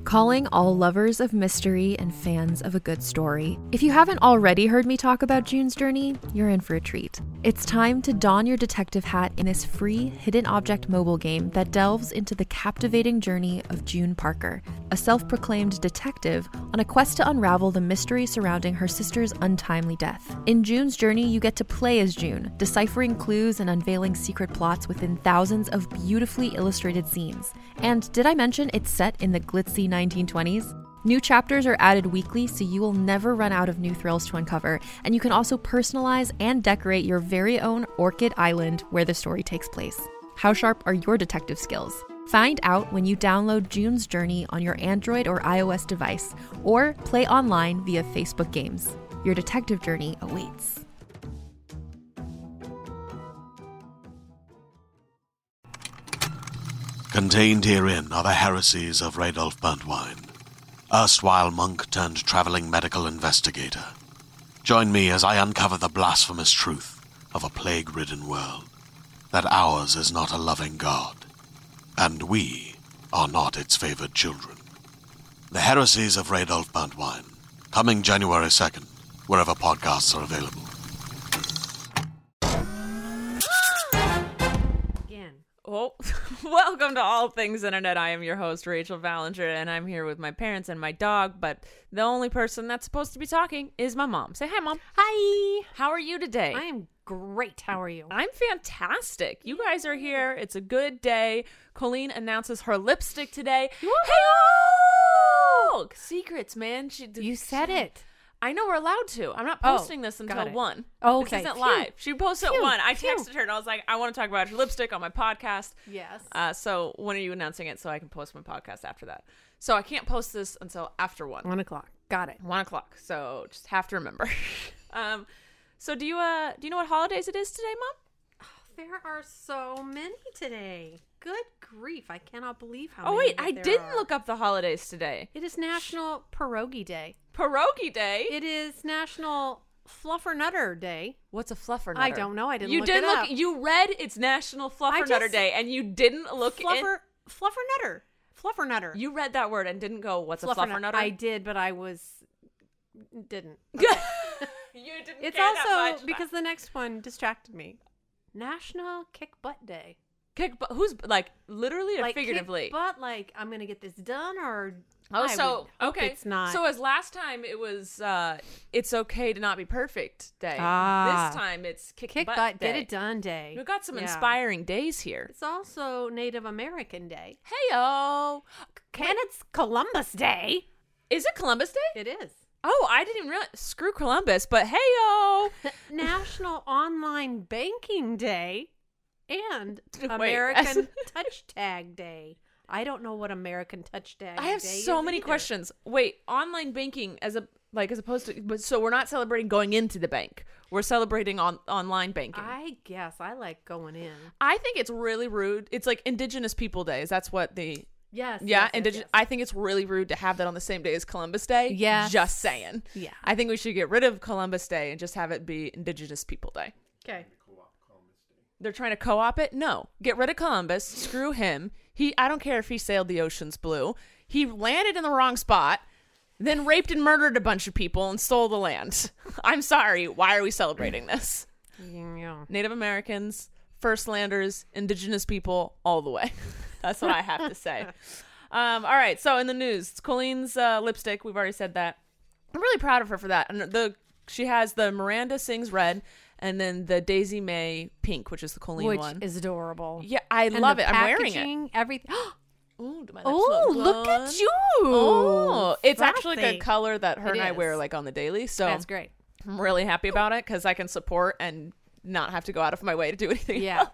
Calling all lovers of mystery and fans of a good story. If you haven't already heard me talk about June's Journey, you're in for a treat. It's time to don your detective hat in this free hidden object mobile game that delves into the captivating journey of June Parker, a self-proclaimed detective on a quest to unravel the mystery surrounding her sister's untimely death. In June's Journey, you get to play as June, deciphering clues and unveiling secret plots within thousands of beautifully illustrated scenes. And did I mention it's set in the glitzy 1920s? New chapters are added weekly, so you will never run out of new thrills to uncover, and you can also personalize and decorate your very own Orchid Island where the story takes place. How sharp are your detective skills? Find out when you download June's Journey on your Android or iOS device, or play online via Facebook Games. Your detective journey awaits. Contained herein are the heresies of Radolf Burntwine, erstwhile monk turned traveling medical investigator. Join me as I uncover the blasphemous truth of a plague-ridden world, that ours is not a loving God, and we are not its favored children. The heresies of Radolf Burntwine, coming January 2nd, wherever podcasts are available. Oh, welcome to All Things Internet. I am your host, Rachel Ballinger, and I'm here with my parents and my dog, but the only person that's supposed to be talking is my mom. Say hi, Mom. Hi. How are you today? I am great. How are you? I'm fantastic. You guys are here. It's a good day. Colleen announces her lipstick today. Hey-oh! Secrets, man. You said it. I know we're allowed to. I'm not posting this until 1. Oh, okay. This isn't live. She posted at 1. I texted her and I was like, I want to talk about your lipstick on my podcast. Yes. So when are you announcing it so I can post my podcast after that? So I can't post this until after 1. 1 o'clock. Got it. 1 o'clock. So just have to remember. So do you know what holidays it is today, Mom? Oh, there are so many today. Good grief. I cannot believe how many. many. Oh, wait. I didn't look up the holidays today. It is National Pierogi Day. Pierogi Day? It is National Fluffernutter Day. What's a fluffernutter? I don't know. I didn't look it up. You read it's National Fluffernutter Day, and you didn't look Fluffernutter. Fluffernutter. You read that word and didn't go, what's a fluffernutter? I did, but I didn't. Okay. You didn't It's care also that much because the next one distracted me. National Kick Butt Day. Kick butt? Who's, like, literally or like figuratively? Kick butt, like, I'm going to get this done, or... Okay. It's not. So as last time it was it's okay to not be perfect day. This time it's kick butt day. Get it done day. We've got some inspiring days here. It's also Native American Day. Hey-o. And it's Columbus Day. Is it Columbus Day? It is. Oh, I didn't realize. Screw Columbus, but hey-o. National Online Banking Day and American Touch Tag Day. I don't know what American Touch Tag I have Day so is many either. questions. Wait, online banking as opposed to, but so we're not celebrating going into the bank. We're celebrating online banking. I guess I like going in. I think it's really rude. It's like Indigenous People Day. That's what the Yes. Yeah, yes. I think it's really rude to have that on the same day as Columbus Day. Yes. Just saying. Yeah. I think we should get rid of Columbus Day and just have it be Indigenous People Day. Okay. They're trying to co-op it? No. Get rid of Columbus. Screw him. I don't care if he sailed the oceans blue. He landed in the wrong spot, then raped and murdered a bunch of people and stole the land. I'm sorry. Why are we celebrating this? Yeah. Native Americans, First Landers, Indigenous people, all the way. That's what I have to say. All right. So in the news, Colleen's lipstick. We've already said that. I'm really proud of her for that. And she has the Miranda Sings red, and then the Daisy May pink, which is the Colleen one. Which is adorable. Yeah, I love it. I'm wearing it. Everything. Oh, look at you. Oh, it's Fancy. actually a color that her and I wear like on the daily. So that's great. I'm really happy about it because I can support and not have to go out of my way to do anything else.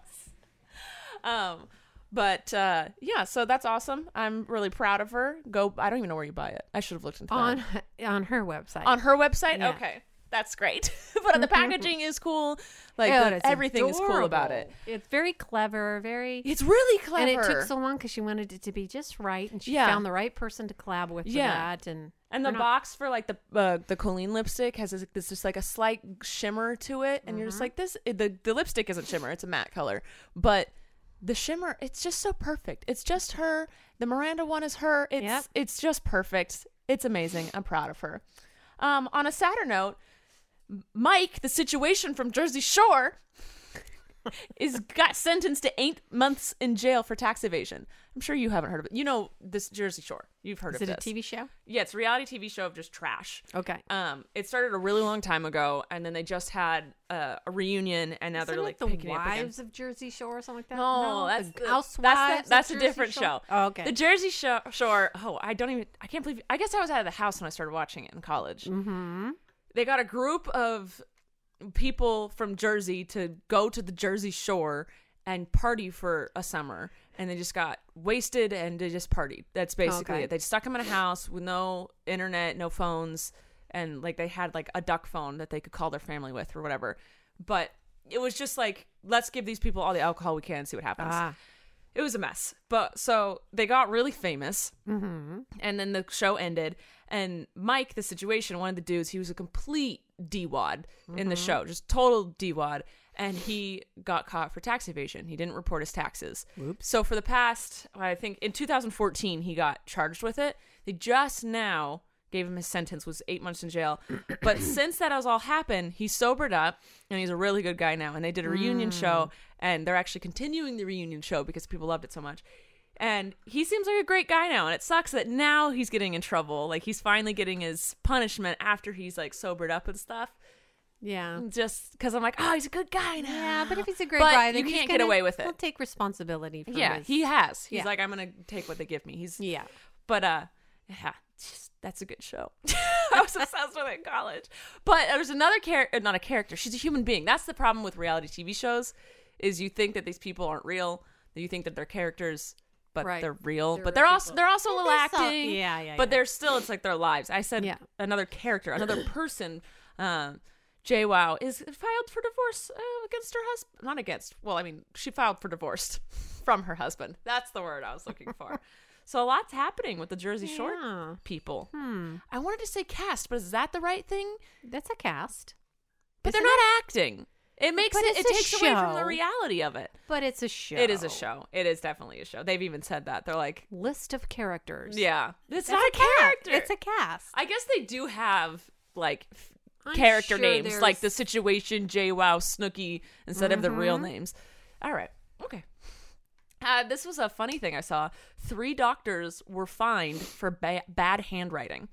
Yeah, so that's awesome. I'm really proud of her. I don't even know where you buy it. I should have looked into that. On her website. On her website? Yeah. Okay. That's great. But the packaging is cool. Like everything is cool about it. It's very clever, It's really clever. And it took so long because she wanted it to be just right, and she found the right person to collab with for that. And the box for like the Colleen lipstick has this just like a slight shimmer to it, and you're just like, the lipstick isn't shimmer, it's a matte color, but the shimmer, it's just so perfect. It's just her. The Miranda one is her. It's just perfect. It's amazing. I'm proud of her. On a sadder note, Mike, the situation from Jersey Shore, got sentenced to 8 months in jail for tax evasion. I'm sure you haven't heard of it. You know this Jersey Shore. You've heard of this. Is it a TV show? Yeah, it's a reality TV show of just trash. Okay. It started a really long time ago, and then they just had a reunion, and now they're like the picking it up again. Wives of Jersey Shore or something like that. No, that's the Housewives. That's a Jersey different Shore? show. Oh, okay. The Jersey Shore. Oh, I can't believe. I guess I was out of the house when I started watching it in college. Mm-hmm. They got a group of people from Jersey to go to the Jersey Shore and party for a summer, and they just got wasted and they just partied. That's basically it. They stuck them in a house with no internet, no phones, and like they had like a duck phone that they could call their family with or whatever. But it was just like, let's give these people all the alcohol we can and see what happens. It was a mess. But so they got really famous, and then the show ended, and Mike, the situation, one of the dudes, he was a complete D-wad in the show, just total D-wad. And he got caught for tax evasion. He didn't report his taxes. Oops. So for the past, I think in 2014, he got charged with it. They just now gave him his sentence, was 8 months in jail. But since that has all happened, he sobered up, and he's a really good guy now. And they did a reunion show, and they're actually continuing the reunion show because people loved it so much. And he seems like a great guy now. And it sucks that now he's getting in trouble. Like, he's finally getting his punishment after he's like sobered up and stuff. Yeah. Just because I'm like, oh, he's a good guy now. Yeah, but if he's a great guy, then you can't get away with it. He'll take responsibility for his... he has. He's like, I'm going to take what they give me. But, that's a good show. I was obsessed with it in college. But there's another character, not a character. She's a human being. That's the problem with reality TV shows, is you think that these people aren't real, that you think that they're characters, but they're real. But they're also a little acting. But they're still, it's like their lives. I said another character, another person, JWoww is filed for divorce against her husband. Not against. Well, I mean, she filed for divorce from her husband. That's the word I was looking for. So a lot's happening with the Jersey Shore people. I wanted to say cast, but is that the right thing? That's a cast. But they're not acting. It makes it takes away from the reality of it. But it's a show. It is a show. It is definitely a show. They've even said that. They're like, list of characters. Yeah. It's not a character. It's a cast. I guess they do have like character names, like the situation, JWoww, Snooki, instead of the real names. All right. Okay. This was a funny thing I saw. 3 doctors were fined for bad handwriting.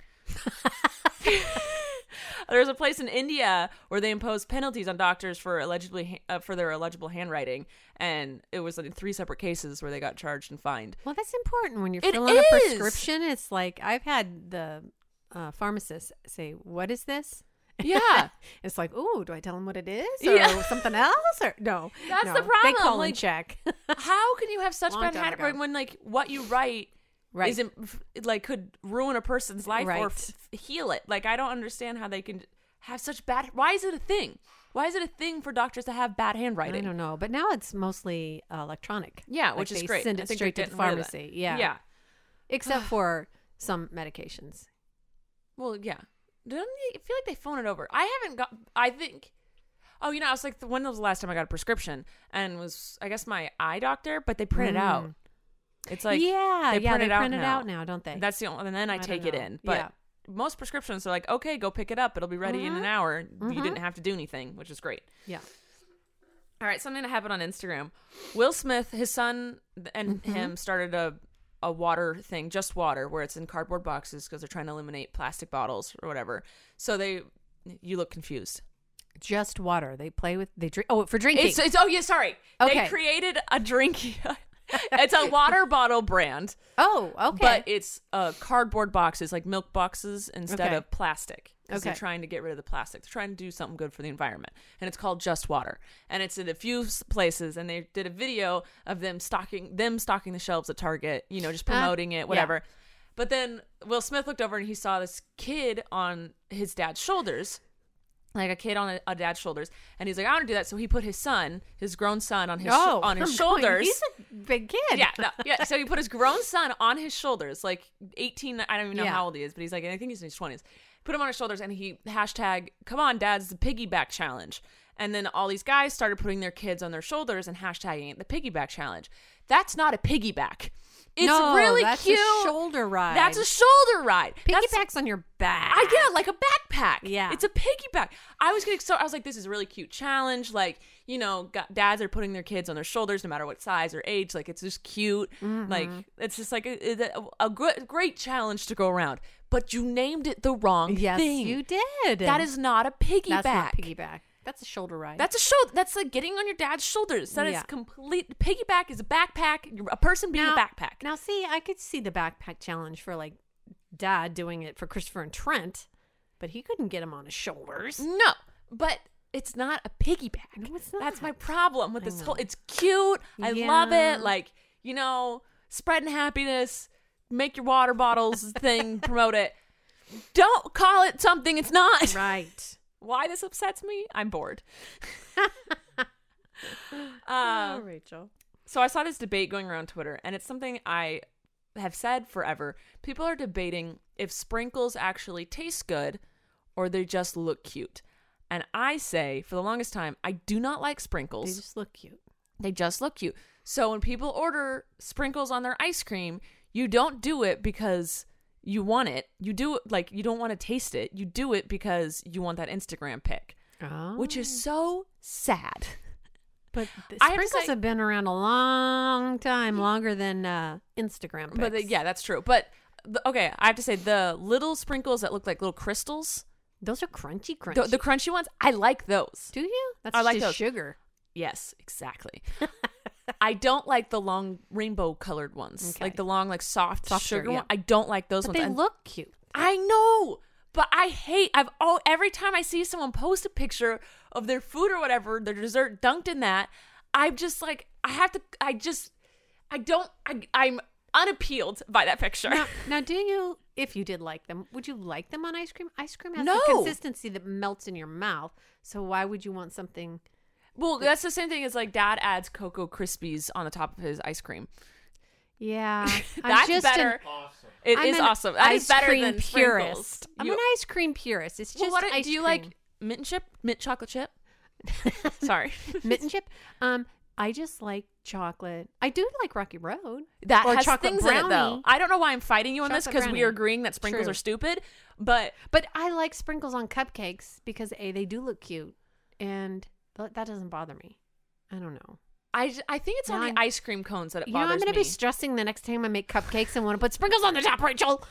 There's a place in India where they imposed penalties on doctors for for their illegible handwriting, and it was in 3 separate cases where they got charged and fined. Well, that's important when you're filling a prescription. It's like, I've had the pharmacist say, "What is this?" Yeah. It's like, ooh, do I tell them what it is or something else? Or no, that's the problem. They call and check. How can you have such bad handwriting when like what you write isn't like could ruin a person's life or heal it? Like, I don't understand how they can have such bad. Why is it a thing? Why is it a thing for doctors to have bad handwriting? I don't know, but now it's mostly electronic. Yeah, which is great. Send it straight to the pharmacy. Yeah. Except for some medications. Well, yeah. I feel like they phone it over. I think. Oh, I was like, when was the last time I got a prescription? And was, I guess, my eye doctor, but they print it out. It's like, they print it out now, don't they? That's the only, and then I take it in. But most prescriptions are like, okay, go pick it up. It'll be ready in an hour. You didn't have to do anything, which is great. Yeah. All right, something that happened on Instagram. Will Smith, his son, and him started a water thing, Just Water, where it's in cardboard boxes because they're trying to eliminate plastic bottles or whatever. So you look confused. Just Water. They drink. Oh, for drinking. Sorry. Okay. They created a drink. It's a water bottle brand. Oh, okay. But it's cardboard boxes, like milk boxes, instead of plastic. Because they're trying to get rid of the plastic. They're trying to do something good for the environment. And it's called Just Water. And it's in a few places. And they did a video of them stocking the shelves at Target, just promoting it, whatever. Yeah. But then Will Smith looked over and he saw this kid on his dad's shoulders. Like a kid on a dad's shoulders, and he's like, I want to do that. So he put his grown son, on his shoulders. He's a big kid. Yeah. So he put his grown son on his shoulders, like 18. I don't even know how old he is, but he's like, I think he's in his 20s. Put him on his shoulders, and he #, come on, Dad's the piggyback challenge. And then all these guys started putting their kids on their shoulders and hashtagging it the piggyback challenge. That's not a piggyback. It's really that's cute. A shoulder ride. That's a shoulder ride. Piggyback's on your back. I get it, like a backpack. Yeah. It's a piggyback. I was like, this is a really cute challenge. Like, you know, dads are putting their kids on their shoulders no matter what size or age. Like, it's just cute. Like, it's just like a great challenge to go around. But you named it the wrong Yes, thing. you did. That is not a piggyback. That's not piggyback. That's a shoulder ride. That's a shoulder. That's like getting on your dad's shoulders. That is complete. Piggyback is a backpack. You're a person being a backpack. Now, see, I could see the backpack challenge for like Dad doing it for Christopher and Trent, but he couldn't get him on his shoulders. No, but it's not a piggyback. No, it's not. That's my problem with this whole. It's cute. I love it. Like, you know, spreading happiness. Make your water bottles thing. Promote it. Don't call it something it's not. Right. Why this upsets me? I'm bored. Rachel. So I saw this debate going around Twitter, and it's something I have said forever. People are debating if sprinkles actually taste good or they just look cute. And I say, for the longest time, I do not like sprinkles. They just look cute. They just look cute. So when people order sprinkles on their ice cream, you don't do it because you want it. You do it like you don't want to taste it. You do it because you want that Instagram pic, which is so sad. But the I have to sprinkles say- have been around a long time, longer than Instagram pics. But yeah, that's true. But okay, I have to say the little sprinkles that look like little crystals, those are crunchy. the crunchy ones, I like those. Do you? That's I like just those. sugar. Yes, exactly. I don't like the long rainbow colored ones, Okay. like the long, like softer, sugar yeah. one. I don't like those But ones. they And look cute. I know, but every time I see someone post a picture of their food or whatever, their dessert dunked in that, I'm just like, I'm unappealed by that picture. Now, do you, if you did like them, would you like them on ice cream? Ice cream has No. the consistency that melts in your mouth. So why would you want something? Well, that's the same thing as like Dad adds Cocoa Krispies on the top of his ice cream. Yeah. That's better. It is awesome. That is better than sprinkles. purist. I'm an ice cream purist. It's just ice do you cream. like mint chocolate chip? Sorry. Mint and chip? I just like chocolate. I do like Rocky Road. That Or has chocolate things in it though. brownie. I don't know why I'm fighting you on this Chocolate because we brownie. are agreeing that sprinkles True. are stupid, but But I like sprinkles on cupcakes because they do look cute, and that doesn't bother me. I don't know. I think it's on Now the ice cream cones that it You know, I'm bothers going to me. be stressing the next time I make cupcakes and want to put sprinkles on the top, Rachel.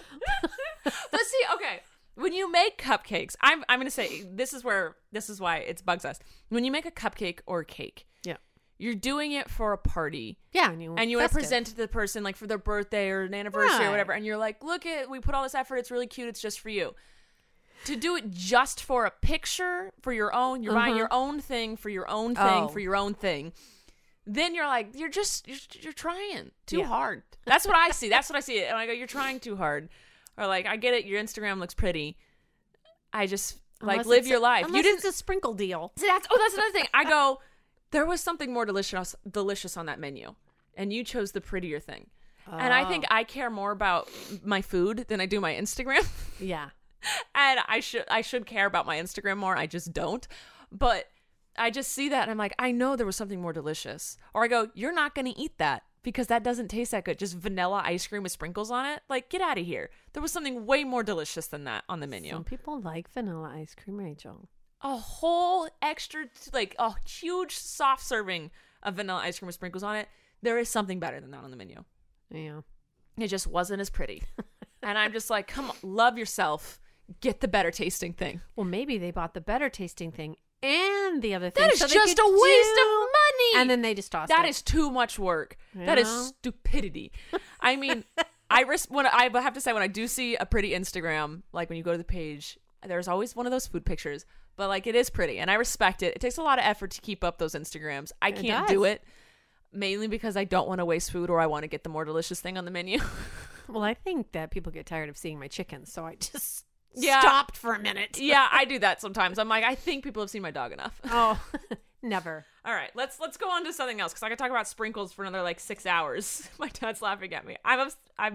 But see, okay, when you make cupcakes, I'm going to say this is why it bugs us. When you make a cupcake or a cake, Yeah. you're doing it for a party. Yeah, and you want to present it to the person like for their birthday or an anniversary or Right. whatever, and you're like, look we put all this effort, it's really cute, it's just for you. To do it just for a picture, for your own, you're buying your own thing for your own thing for your own thing. Then you're like, you're trying too hard. That's what I see. That's what I see. And I go, you're trying too hard. Or like, I get it. Your Instagram looks pretty. I just like live your life. Unless You didn't. it's a sprinkle deal. See, that's another thing. I go, there was something more delicious on that menu, and you chose the prettier thing. And I think I care more about my food than I do my Instagram. Yeah. And I should care about my Instagram more. I just don't. But I just see that and I'm like, I know there was something more delicious. Or I go, you're not going to eat that because that doesn't taste that good. Just vanilla ice cream with sprinkles on it. Like, get out of here. There was something way more delicious than that on the menu. Some people like vanilla ice cream, Rachel. A whole extra, like a huge soft serving of vanilla ice cream with sprinkles on it. There is something better than that on the menu. Yeah. It just wasn't as pretty. And I'm just like, come on, love yourself. Get the better tasting thing. Well, maybe they bought the better tasting thing and the other thing. That is so they just could a waste do- of money. And then they just tossed it. That is too much work. That is Yeah. stupidity. I mean, I have to say when I do see a pretty Instagram, like when you go to the page, there's always one of those food pictures, but like it is pretty and I respect it. It takes a lot of effort to keep up those Instagrams. I can't do does. it mainly because I don't want to waste food or I want to get the more delicious thing on the menu. Well, I think that people get tired of seeing my chickens, so I just Yeah. stopped for a minute. Yeah, I do that sometimes. I'm like, I think people have seen my dog enough. Oh, never. All right, let's go on to something else because I could talk about sprinkles for another like 6 hours. My dad's laughing at me. I don't know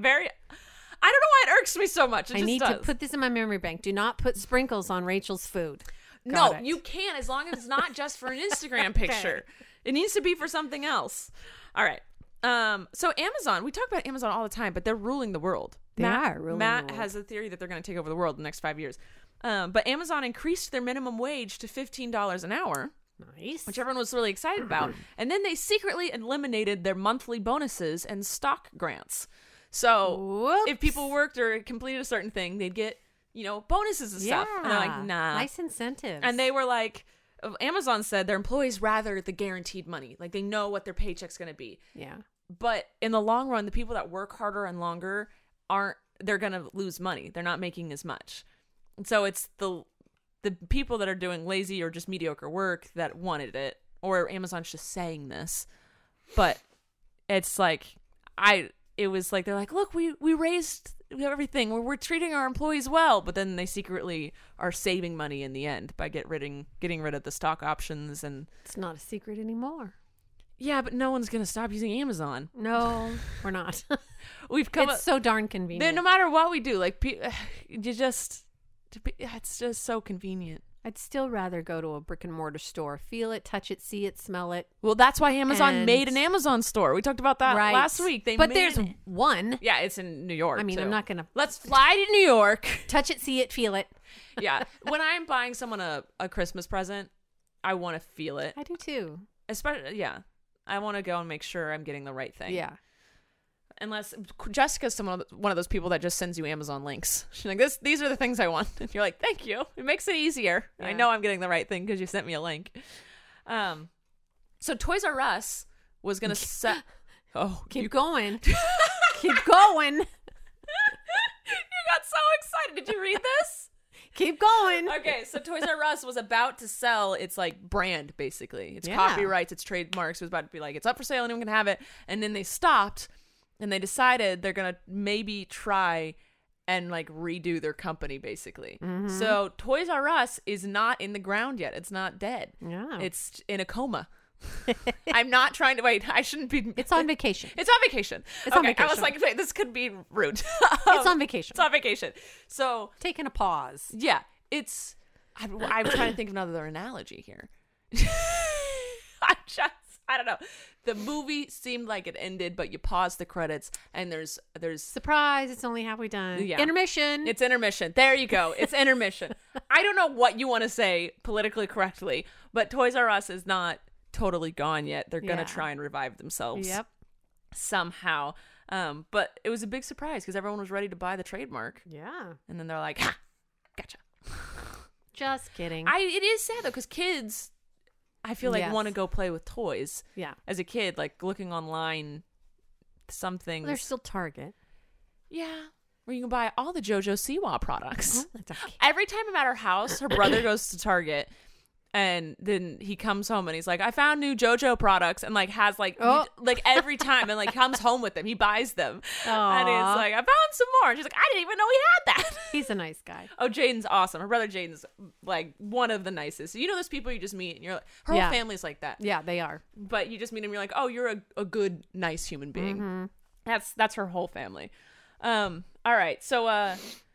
why it irks me so much. It I just need does. to put this in my memory bank. Do not put sprinkles on Rachel's food. No, it. you can, as long as it's not just for an Instagram picture. It needs to be for something else. All right. So Amazon, we talk about Amazon all the time, but they're ruling the world. Matt has a theory that they're going to take over the world in the next 5 years. But Amazon increased their minimum wage to $15 an hour. Nice. Which everyone was really excited about. And then they secretly eliminated their monthly bonuses and stock grants. So Whoops. if people worked or completed a certain thing, they'd get, bonuses and stuff. And they're like, nah. Nice incentives. And they were like, Amazon said their employees rather the guaranteed money. Like they know what their paycheck's going to be. Yeah. But in the long run, the people that work harder and longer they're going to lose money. They're not making as much. And so it's the people that are doing lazy or just mediocre work that wanted it, or Amazon's just saying this. But it's like, it was like, they're like, look, we raised everything. We're treating our employees well. But then they secretly are saving money in the end by getting rid of the stock options. And it's not a secret anymore. Yeah, but no one's going to stop using Amazon. No, we're not. It's so darn convenient. No matter what we do, like, it's just so convenient. I'd still rather go to a brick and mortar store, feel it, touch it, see it, smell it. Well, that's why Amazon made an Amazon store. We talked about that last week. There's one. Yeah, it's in New York. I mean, too. I'm not going to. Let's fly to New York. Touch it, see it, feel it. Yeah. When I'm buying someone a Christmas present, I want to feel it. I do too. Especially, yeah. I want to go and make sure I'm getting the right thing. Yeah. Unless Jessica's one of those people that just sends you Amazon links. She's like, these are the things I want. And you're like, thank you. It makes it easier. Yeah. I know I'm getting the right thing because you sent me a link. So Toys R Us was going to set... Oh, Keep going. Keep going. You got so excited. Did you read this? Keep going. Okay, so Toys R Us was about to sell its like brand, basically. Its copyrights, its trademarks. It was about to be like, it's up for sale, anyone can have it. And then they stopped, and they decided they're going to maybe try and like redo their company, basically. Mm-hmm. So Toys R Us is not in the ground yet. It's not dead. Yeah. It's in a coma. I'm not trying to wait. I shouldn't be. It's on vacation. It's on vacation. It's on vacation. I was like, wait, this could be rude. It's on vacation. It's on vacation. So taking a pause. Yeah, it's. I'm trying to think of another analogy here. I don't know. The movie seemed like it ended, but you pause the credits, and there's surprise. It's only halfway done. Yeah. Intermission. It's intermission. There you go. It's intermission. I don't know what you want to say politically correctly, but Toys R Us is not totally gone yet. They're gonna try and revive themselves. Yep. Somehow. But it was a big surprise because everyone was ready to buy the trademark. Yeah. And then they're like, ha, gotcha. Just kidding. It is sad though, because kids, I feel like, want to go play with toys. Yeah. As a kid, like looking online, some things. Well, there's still Target. Yeah. Where you can buy all the JoJo Siwa products. Oh, that's okay. Every time I'm at her house, her brother goes to Target. And then he comes home and he's like, I found new JoJo products, and like has like every time, and like comes home with them. He buys them. Aww. And he's like, I found some more. And she's like, I didn't even know he had that. He's a nice guy. Oh, Jaden's awesome. Her brother Jaden's like one of the nicest. You know those people you just meet and you're like, her whole family's like that. Yeah, they are. But you just meet him, you're like, oh, you're a good, nice human being. Mm-hmm. That's her whole family. All right. So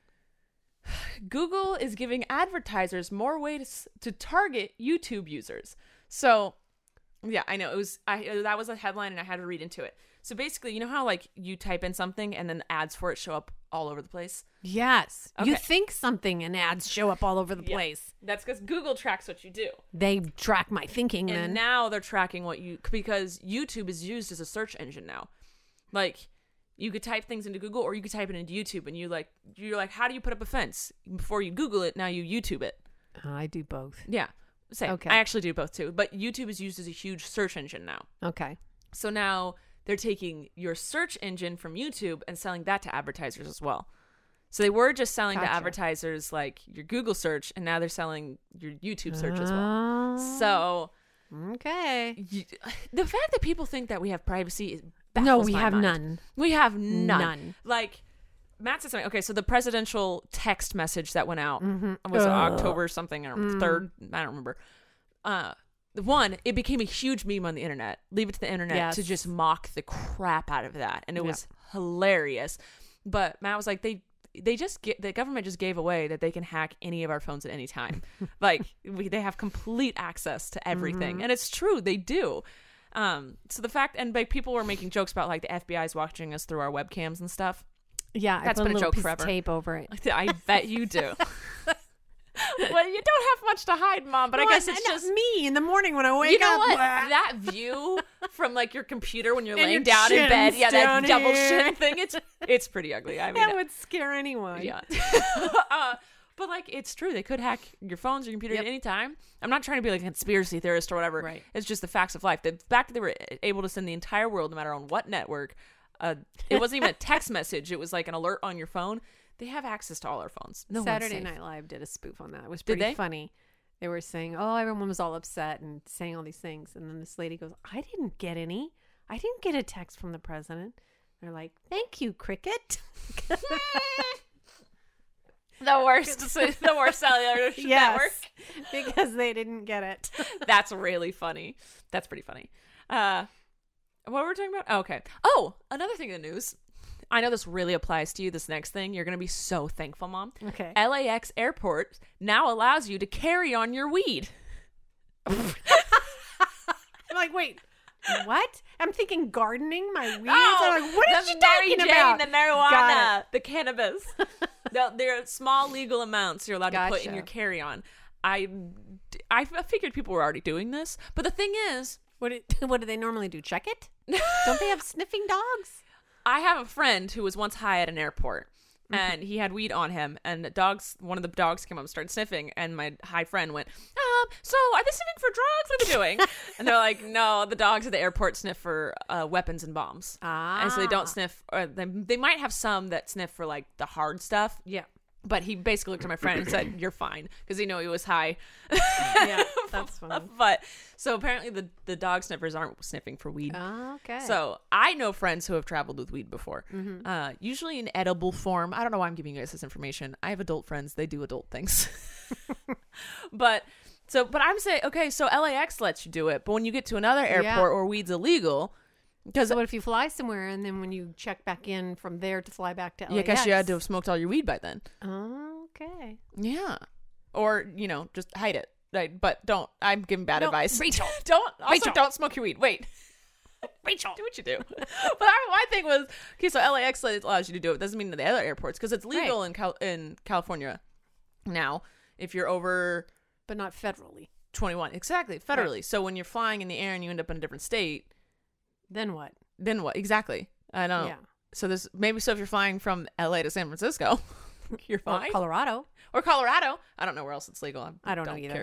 Google is giving advertisers more ways to target YouTube users. So, yeah, I know that was a headline and I had to read into it. So basically, you know how like you type in something and then ads for it show up all over the place? Yes. Okay. You think something and ads show up all over the place. That's because Google tracks what you do. They track my thinking and then. Now they're tracking because YouTube is used as a search engine now. Like, you could type things into Google or you could type it into YouTube, and you're like, how do you put up a fence? Before you Google it, now you YouTube it. I do both. Yeah. Same. Okay. I actually do both too. But YouTube is used as a huge search engine now. Okay. So now they're taking your search engine from YouTube and selling that to advertisers as well. So they were just selling to advertisers like your Google search, and now they're selling your YouTube search as well. So okay. The fact that people think that we have privacy is no, we my have mind. none. We have none. Like, Matt said something. Okay, so the presidential text message that went out was October something, or 3rd. I don't remember. It became a huge meme on the internet. Leave it to the internet to just mock the crap out of that. And it was hilarious. But Matt was like, the government just gave away that they can hack any of our phones at any time. Like they have complete access to everything. And it's true, they do. So the fact, and like people were making jokes about like the FBI is watching us through our webcams and stuff. Yeah, that's been a joke forever. Tape over it. I bet you do. Well, you don't have much to hide, Mom, but I guess it's just me in the morning when I wake up. You know what? That view from like your computer when you're and laying down in bed, yeah, that double here. shin thing, it's pretty ugly. I mean, that would scare anyone. Yeah. But like it's true, they could hack your phones, your computer at any time. I'm not trying to be like a conspiracy theorist or whatever. Right. It's just the facts of life. The fact that they were able to send the entire world, no matter on what network, it wasn't even a text message. It was like an alert on your phone. They have access to all our phones. No Saturday one's safe. Night Live did a spoof on that. It was pretty funny. They were saying, oh, everyone was all upset and saying all these things. And then this lady goes, I didn't get any. I didn't get a text from the president. They're like, thank you, Cricket. The worst cellular network. Because they didn't get it. That's really funny. That's pretty funny. What were we talking about? Oh, okay. Oh, another thing in the news. I know this really applies to you, this next thing. You're going to be so thankful, Mom. Okay. LAX airport now allows you to carry on your weed. I'm like, wait, what? I'm thinking gardening my weeds. Oh, I'm like, what is she Mary talking Jane, about? the marijuana, the cannabis. They're small legal amounts you're allowed to put in your carry-on. I figured people were already doing this, but the thing is... What do they normally do? Check it? Don't they have sniffing dogs? I have a friend who was once high at an airport, and he had weed on him, and one of the dogs came up and started sniffing, and my high friend went, so are they sniffing for drugs? What are they doing? And they're like, no, the dogs at the airport sniff for weapons and bombs. And so they don't sniff, or they might have some that sniff for like the hard stuff. Yeah. But he basically looked at my friend and said, you're fine, because he knew he was high. Yeah, that's funny. But so apparently the dog sniffers aren't sniffing for weed. Oh, okay. So I know friends who have traveled with weed before, usually in edible form. I don't know why I'm giving you guys this information. I have adult friends. They do adult things. But I'm saying, okay, so LAX lets you do it. But when you get to another airport where weed's illegal... Because what if you fly somewhere and then when you check back in from there to fly back to LAX? Yeah, because you had to have smoked all your weed by then. Oh, okay. Yeah. Or, just hide it. Right? But don't. I'm giving bad advice. Rachel. Don't smoke your weed. Wait. Rachel. Do what you do. But my thing was, okay, so LAX allows you to do it. It doesn't mean the other airports, because it's legal in California now if you're over... But not federally. 21. Exactly. Federally. Right. So when you're flying in the air and you end up in a different state... Then what? Exactly. I don't know. Yeah. So if you're flying from LA to San Francisco, you're fine. Or Colorado. I don't know where else it's legal. I don't know either.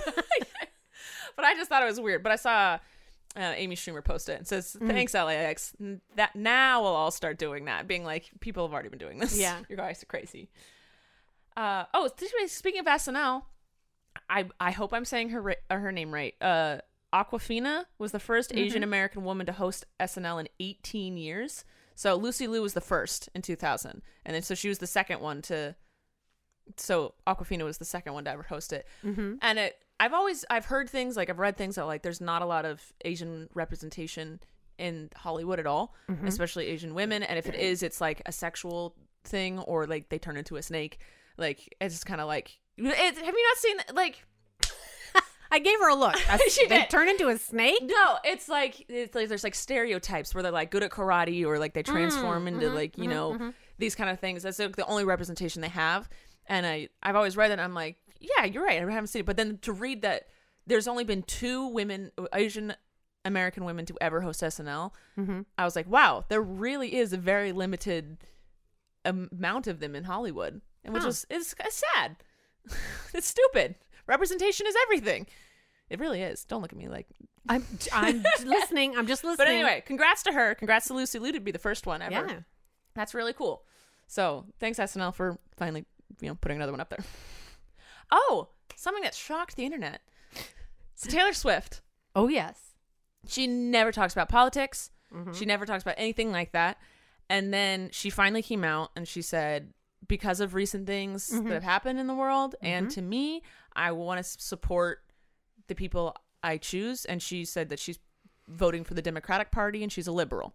But I just thought it was weird. But I saw Amy Schumer post it and says, thanks, LAX. That now we'll all start doing that. Being like, people have already been doing this. Yeah. You guys are crazy. Speaking of SNL, I hope I'm saying her name right. Awkwafina was the first Asian American woman to host SNL in 18 years. So Lucy Liu was the first in 2000, and then so she was the second one to. So Awkwafina was the second one to ever host it, and I've heard things, like I've read things that like there's not a lot of Asian representation in Hollywood at all, especially Asian women, and if it is, it's like a sexual thing or like they turn into a snake. Like it's kind of like have you not seen like. I gave her a look. They turn into a snake? No, it's like there's like stereotypes where they're like good at karate or like they transform into these kind of things. That's like the only representation they have. And I've always read it and I'm like, yeah, you're right. I haven't seen it. But then to read that there's only been 2 Asian American women to ever host SNL, I was like, wow, there really is a very limited amount of them in Hollywood. And which is it's sad. It's stupid. Representation is everything. It really is. Don't look at me like I'm listening. I'm just listening. But anyway, congrats to her. Congrats to Lucy Liu to be the first one ever. Yeah. That's really cool. So thanks SNL for finally, putting another one up there. Oh, something that shocked the internet. So Taylor Swift. Oh yes. She never talks about politics. She never talks about anything like that. And then she finally came out and she said, because of recent things that have happened in the world and to me, I want to support the people I choose. And she said that she's voting for the Democratic Party and she's a liberal.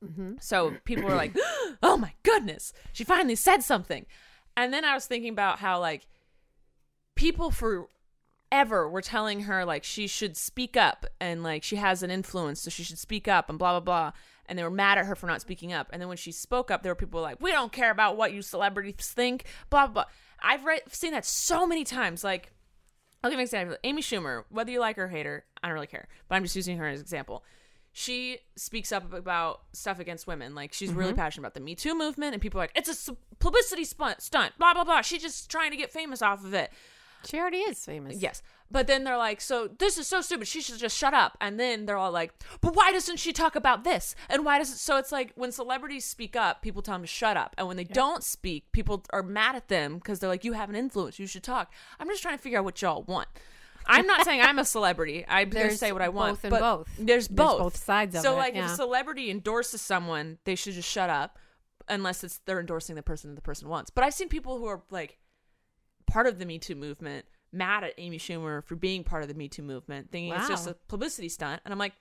So people were like, oh my goodness, she finally said something. And then I was thinking about how like people forever were telling her like she should speak up and like she has an influence, so she should speak up and blah, blah, blah. And they were mad at her for not speaking up. And then when she spoke up, there were people like, we don't care about what you celebrities think, blah, blah, blah. I've seen that so many times. Like, I'll give an example. Amy Schumer, whether you like her or hate her, I don't really care. But I'm just using her as an example. She speaks up about stuff against women. Like, she's really passionate about the Me Too movement. And people are like, it's a publicity stunt, blah, blah, blah. She's just trying to get famous off of it. She already is famous. Yes. But then they're like, so this is so stupid. She should just shut up. And then they're all like, but why doesn't she talk about this? And why doesn't... So it's like when celebrities speak up, people tell them to shut up. And when they don't speak, people are mad at them because they're like, you have an influence. You should talk. I'm just trying to figure out what y'all want. I'm not saying I'm a celebrity. I'm going to say what I want. Both and both. There's both sides of it. So like if a celebrity endorses someone, they should just shut up unless they're endorsing the person the person wants. But I've seen people who are like part of the Me Too movement mad at Amy Schumer for being part of the Me Too movement, thinking it's just a publicity stunt. And I'm like,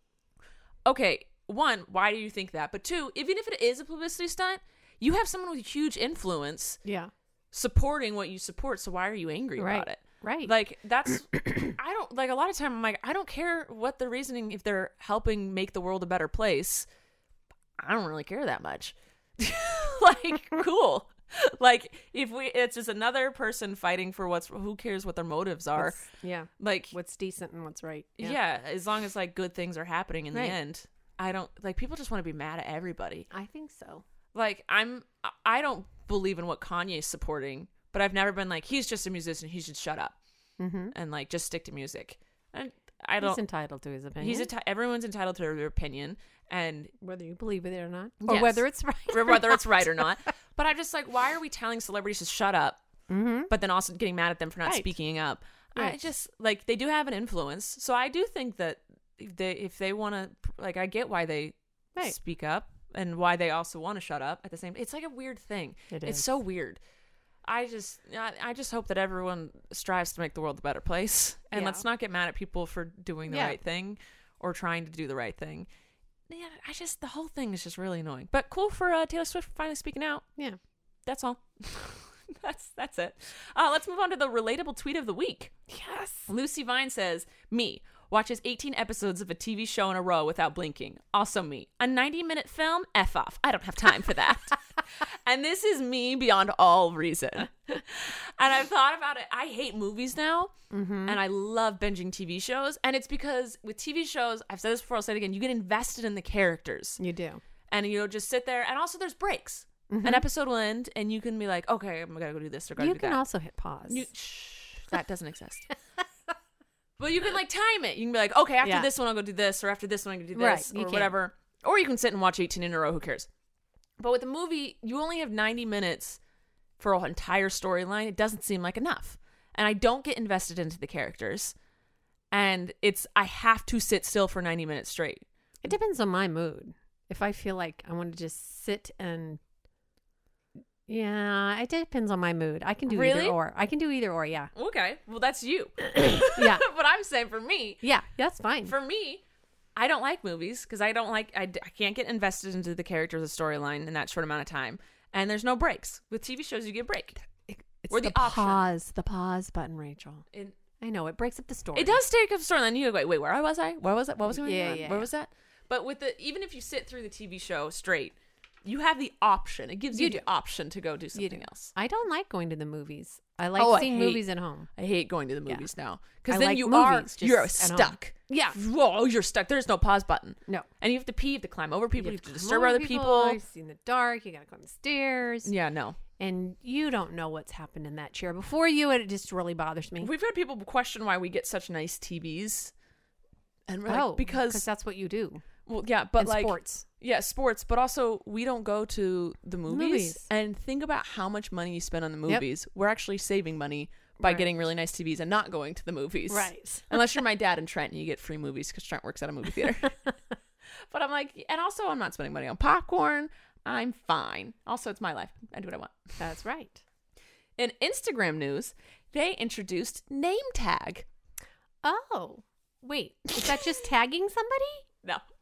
okay, one, why do you think that? But two, even if it is a publicity stunt, you have someone with huge influence supporting what you support. So why are you angry about it? Right. Like, that's, I don't, like, a lot of time I'm like, I don't care what the reasoning, if they're helping make the world a better place. I don't really care that much. Like, cool. Like, it's just another person fighting for who cares what their motives are. Like, what's decent and what's right. Yeah. As long as like good things are happening in the end. I don't, like, people just want to be mad at everybody. I think so. Like, I don't believe in what Kanye's supporting, but I've never been like, he's just a musician, he should shut up and like just stick to music. And I don't. He's entitled to his opinion. Everyone's entitled to their opinion, and whether you believe it or not, or whether it's right, or not. But I'm just like, why are we telling celebrities to shut up, but then also getting mad at them for not speaking up? I just like, they do have an influence, so I do think that if they want to, like, I get why they speak up and why they also want to shut up at the same. It's like a weird thing. It's so weird. I just hope that everyone strives to make the world a better place, and let's not get mad at people for doing the right thing or trying to do the right thing. Yeah, the whole thing is just really annoying. But cool for Taylor Swift finally speaking out. Yeah, that's all. That's it. Let's move on to the relatable tweet of the week. Yes. Lucy Vine says, me watches 18 episodes of a TV show in a row without blinking. Also me. A 90-minute film? F off. I don't have time for that. And this is me beyond all reason. And I've thought about it. I hate movies now, and I love binging TV shows. And it's because with TV shows, I've said this before, I'll say it again, you get invested in the characters. You do. And you'll just sit there. And also there's breaks. An episode will end, and you can be like, okay, I'm going to go do this or go do that. You can also hit pause. That doesn't exist. But you can like time it. You can be like, okay, after this one, I'll go do this, or after this one, I can do this, or whatever. Or you can sit and watch 18 in a row. Who cares? But with a movie, you only have 90 minutes for an entire storyline. It doesn't seem like enough. And I don't get invested into the characters. And I have to sit still for 90 minutes straight. It depends on my mood. If I feel like I want to just sit and... Yeah, it depends on my mood. I can do either or. I can do either or, yeah. Okay. Well, that's you. Yeah. But I'm saying for me. Yeah, that's fine. For me, I don't like movies because I can't get invested into the characters of the storyline in that short amount of time. And there's no breaks. With TV shows, you get a break. It's the pause button, Rachel. I know, it breaks up the story. It does take up the storyline. You go, wait, where was I? What was it? What was going on? Yeah. Where was that? But even if you sit through the TV show straight, you have the option. It gives you the option to go do something else. I don't like going to the movies. I like seeing movies at home. I hate going to the movies now. Because then like you're stuck. Yeah. Whoa, you're stuck. There's no pause button. No. And you have to pee, you have to climb over people, you have to disturb other people. You see in the dark, you got to go on the stairs. Yeah, no. And you don't know what's happened in that chair before you, and it just really bothers me. We've had people question why we get such nice TVs. And we're like, because that's what you do. Well, yeah, but like sports. Yeah, sports, but also we don't go to the movies. And think about how much money you spend on the movies. We're actually saving money by getting really nice TVs and not going to the movies. Right. Unless you're my dad and Trent and you get free movies because Trent works at a movie theater. But I'm like, and also I'm not spending money on popcorn. I'm fine. Also, it's my life. I do what I want. That's right. In Instagram news, they introduced name tag. Oh, wait. Is that just tagging somebody? No.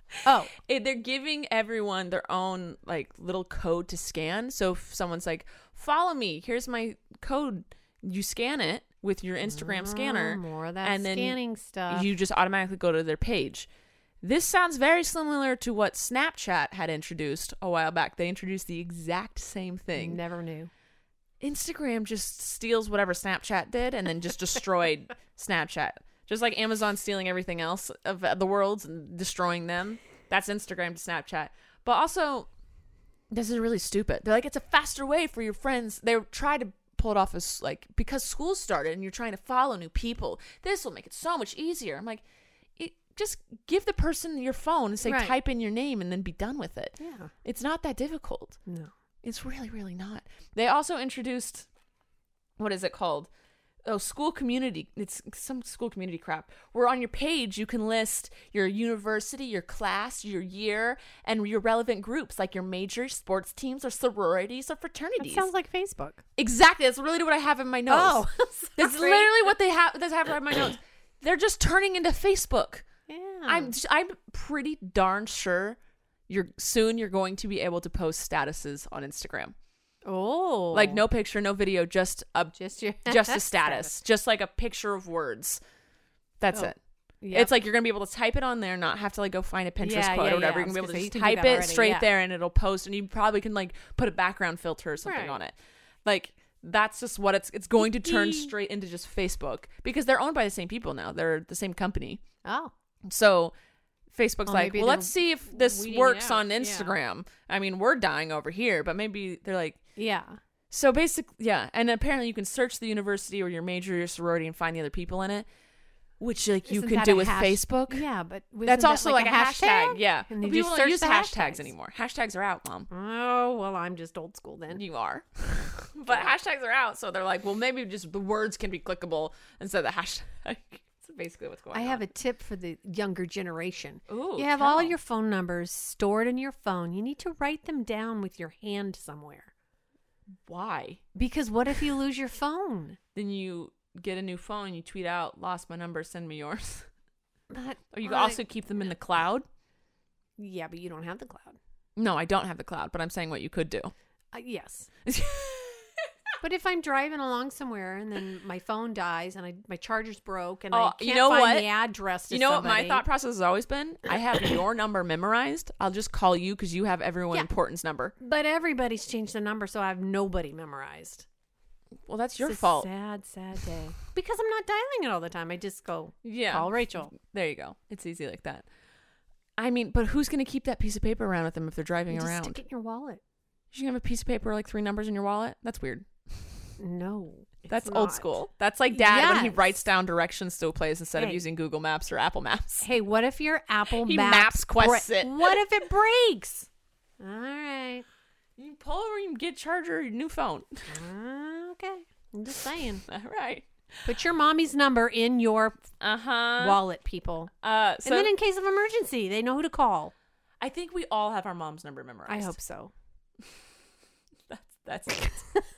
Oh, They're giving everyone their own like little code to scan. So if someone's like, follow me, here's my code. You scan it with your Instagram scanner. More of that and scanning then stuff. you just automatically go to their page. This sounds very similar to what Snapchat had introduced a while back. They introduced the exact same thing. Never knew. Instagram just steals whatever Snapchat did and then just destroyed Snapchat. Just like Amazon stealing everything else of the world and destroying them. That's Instagram to Snapchat. But also, this is really stupid. They're like, it's a faster way for your friends. They try to pull it off as like, because school started and you're trying to follow new people, this will make it so much easier. I'm like, just give the person your phone and say, Right. type in your name and then be done with it. Yeah. It's not that difficult. No. It's really, really not. They also introduced, what is it called? Oh, school community. It's some school community crap. Where on your page, you can list your university, your class, your year, and your relevant groups, like your major, sports teams, or sororities, or That fraternities. sounds like Facebook. Exactly. That's literally what I have in my notes. Oh, That's sorry. literally what they have. That's have in my notes. They're just turning into Facebook. Yeah. I'm pretty darn sure you're going to be able to post statuses on Instagram. Oh. Like no picture, no video, just a just a status, just like a picture of words. That's it. Yep. It's like you're gonna be able to type it on there, not have to like go find a Pinterest Yeah, quote yeah, or whatever. yeah. You're gonna be able to I was just gonna say, you can type do that it already, straight yeah. there, and it'll post. And you probably can like put a background filter or something Right. on it. Like that's just what it's going to turn straight into just Facebook because they're owned by the same people now. They're the same company. Oh. So Facebook's Well, like, maybe well, they're let's see if this weeding it works out. on Yeah. Instagram. I mean, we're dying over here, but maybe they're like, Yeah. so basically, yeah. And apparently you can search the university or your major, your sorority, and find the other people in it, which like you Isn't can that do a with hash- Facebook. Yeah, but That's also like a hashtag. Yeah. And they But people just don't search use the hashtags hashtags anymore. Hashtags are out, Mom. Oh, well, I'm just old school then. You are. But hashtags are out, so they're like, well, maybe just the words can be clickable instead of the hashtag. That's basically what's going on. I have a tip for the younger generation. Ooh, You have all tell. your phone numbers stored in your phone. You need to write them down with your hand somewhere. Why? Because what if you lose your phone? Then you get a new phone, you tweet out, lost my number, send me yours. But, Or you can also keep them in the cloud. yeah, but you don't have the cloud. No, I don't have the cloud, but I'm saying what you could do. Yes. But if I'm driving along somewhere and then my phone dies and my charger's broke and I can't find the address to You know somebody. what my thought process has always been? I have your number memorized. I'll just call you because you have everyone Yeah. important's number. But everybody's changed the number, so I have nobody memorized. Well, that's your It's a fault. sad, sad day. Because I'm not dialing it all the time. I just go, Yeah. call Rachel. There you go. It's easy like that. I mean, but who's going to keep that piece of paper around with them if they're driving You just around? stick it in your wallet. You have a piece of paper like 3 numbers in your wallet? That's weird. No. it's That's old not. school. That's like Dad when he Yes. writes down directions to a place instead of Hey. using Google Maps or Apple Maps. Hey, what if your Apple He Maps maps quests it. What if it breaks? All right. You pull over and get charger your new phone. Okay. I'm just saying. All right. Put your mommy's number in your Uh-huh. wallet, people. So And then in case of emergency, they know who to call. I think we all have our mom's number memorized. I hope so. That's it.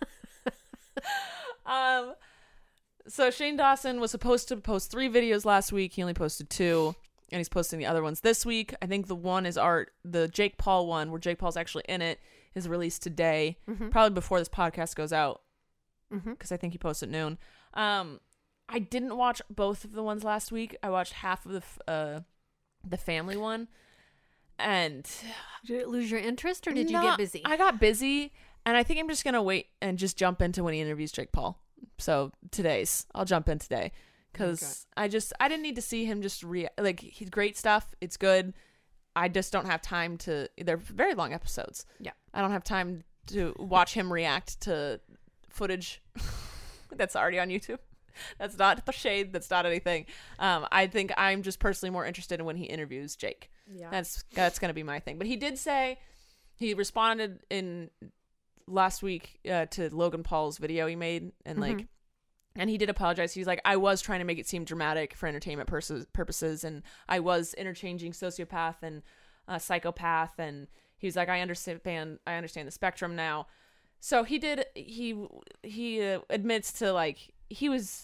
So Shane Dawson was supposed to post 3 videos last week. He only posted 2, and he's posting the other ones this week. I think the one is the Jake Paul one, where Jake Paul's actually in it, is released today, probably before this podcast goes out, because I think he posted at noon. I didn't watch both of the ones last week. I watched half of the family one, and Did it lose your interest or did you No, get busy? I got busy, and I think I'm just gonna wait and just jump into when he interviews Jake Paul. So I'll jump in today because I didn't need to see him just he's great stuff. It's good. I just don't have time to. They're very long episodes. Yeah. I don't have time to watch him react to footage that's already on YouTube. That's not the shade. That's not anything. I think I'm just personally more interested in when he interviews Jake. Yeah. That's gonna be my thing. But he did say he responded in last week to Logan Paul's video he made, and and he did apologize. He's like, I was trying to make it seem dramatic for entertainment purposes, and I was interchanging sociopath and psychopath, and he was like, I understand the spectrum now. So he admits to like he was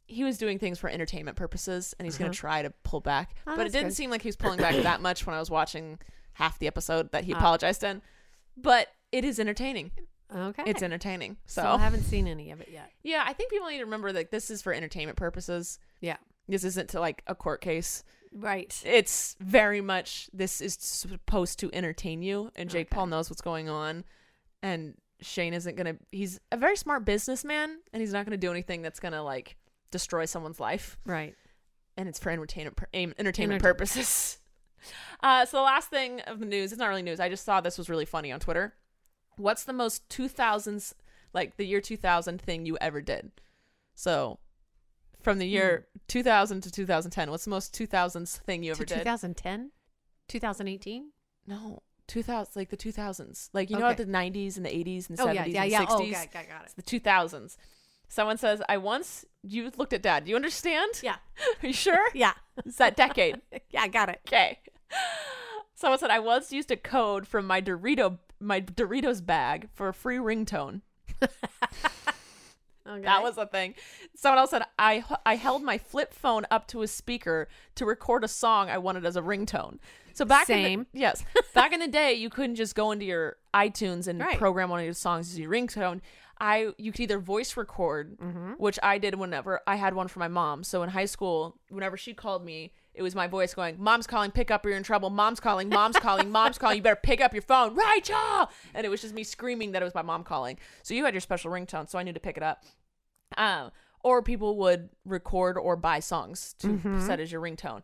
he was doing things for entertainment purposes, and he's going to try to pull back. Oh, but it didn't seem like he was pulling back that much when I was watching half the episode that he apologized in. But it is entertaining. Okay. It's entertaining. So I haven't seen any of it yet. yeah, I think people need to remember that this is for entertainment purposes. Yeah. This isn't to like a court case. Right. It's very much, this is supposed to entertain you, and Jake Paul knows what's going on, and Shane isn't going to, he's a very smart businessman, and he's not going to do anything that's going to like destroy someone's life. Right. And it's for entertainment purposes. So the last thing of the news, it's not really news, I just saw this was really funny on Twitter. What's the most 2000s, like the year 2000 thing you ever did? So from the year 2000 to 2010, what's the most 2000s thing you ever did? 2010? 2018? No, 2000, like the 2000s. Like, you know, the 90s and the 80s and the 70s and the 60s? Oh, got it. It's the 2000s. Someone says, you looked at Dad. Do you understand? Yeah. Are you sure? Yeah. It's that decade. Yeah, I got it. Okay. Someone said, I once used a code from my Doritos bag for a free ringtone. Okay. That was a thing. Someone else said, I held my flip phone up to a speaker to record a song I wanted as a ringtone. So back in the day, you couldn't just go into your iTunes and program one of your songs as your ringtone. You could either voice record, which I did whenever I had one for my mom. So in high school, whenever she called me, it was my voice going, Mom's calling, pick up or you're in trouble. Mom's calling, Mom's calling, Mom's calling. You better pick up your phone. Rachel! And it was just me screaming that it was my mom calling. So you had your special ringtone, so I knew to pick it up. Or people would record or buy songs to set as your ringtone.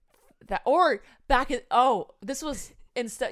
This was instead,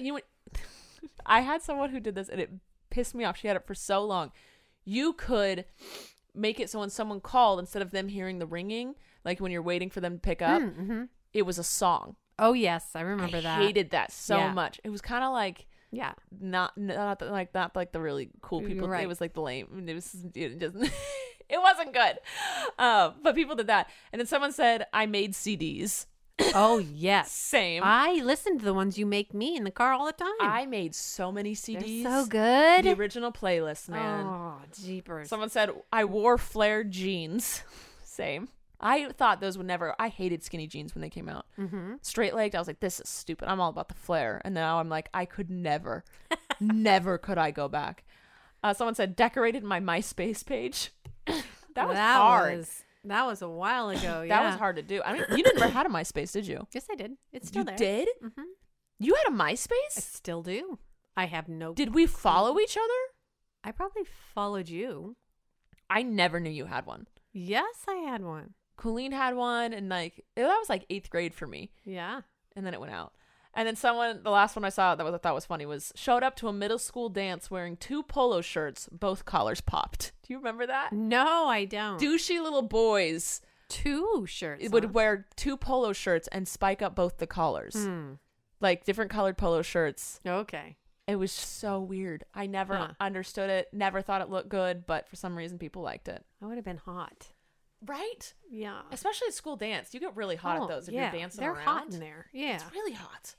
I had someone who did this and it pissed me off. She had it for so long. You could make it so when someone called, instead of them hearing the ringing, like when you're waiting for them to pick up, it was a song. Oh yes, I remember that. I hated that so much. It was kind of like, not like the really cool people. Right. It was like the lame. It wasn't good. But people did that. And then someone said, I made CDs. Oh yes. Same. I listened to the ones you make me in the car all the time. I made so many CDs. They're so good. The original playlist, man. Oh, jeepers. Someone said, I wore flared jeans. Same. I thought those would never, I hated skinny jeans when they came out. Straight legged, I was like, this is stupid. I'm all about the flare. And now I'm like, I could never, never could I go back. Someone said, decorated my MySpace page. That was hard. That was a while ago. That was hard to do. I mean, you never had a MySpace, did you? Yes, I did. It's still there. You did? Mm-hmm. You had a MySpace? I still do. I have no. Did we follow each other? I probably followed you. I never knew you had one. Yes, I had one. Colleen had one, and that was like 8th grade for me. Yeah. And then it went out. And then the last one I saw that I thought was funny was showed up to a middle school dance wearing 2 polo shirts, both collars popped. Do you remember that? No, I don't. Douchey little boys. 2 shirts. Would wear 2 polo shirts and spike up both the collars. Like different colored polo shirts. Okay. It was so weird. I never understood it. Never thought it looked good, but for some reason people liked it. That would have been hot. Right? Yeah. Especially at school dance. You get really hot at those if you're dancing they're around. They're hot in there. Yeah. It's really hot.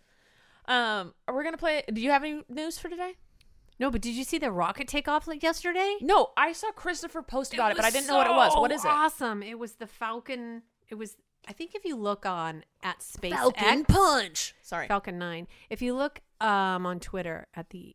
We're going to play. Do you have any news for today? No, but did you see the rocket take off like yesterday? No, I saw Christopher post about it, but I didn't know what it was. What is it? Awesome. It was the Falcon. It was, I think if you look at SpaceX. Falcon Punch. Sorry. Falcon 9. If you look on Twitter at the.